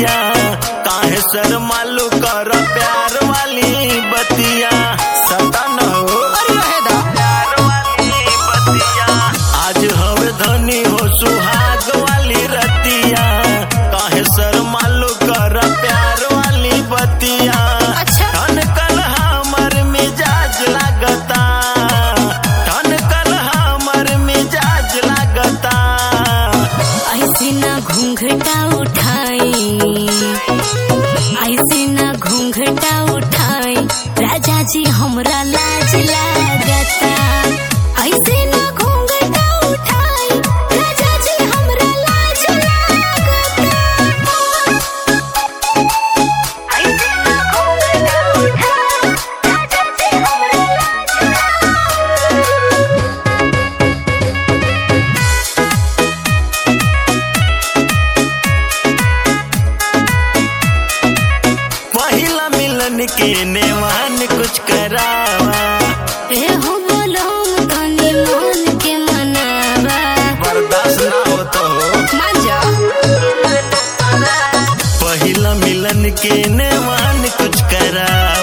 रतिया काहे शर्मालू कर प्यार वाली बतिया सता न हो प्यार वाली बतिया आज हवे धनी हो सुहाग वाली रतिया काहे शर्मालू कर प्यार वाली बतिया धन कल हमर मिजाज लागता धन कल हमर मिजाज लागता ऐसे ना घूंघटा उठाई ऐसे ना घूंघटा उठाई राजा जी हमरा लाज लागता ऐसे ना घूंघटा उठाई राजा जी हमरा लाज लागता ऐसे ना घूंघटा उठाई राजा जी हमरा लाज पहिला मिलन के नेवान कुछ करावा ए हो बोलो तनी मन के मनावा बर्दाश्त ना हो तो मान जा पहिला मिलन के नेवान कुछ करावा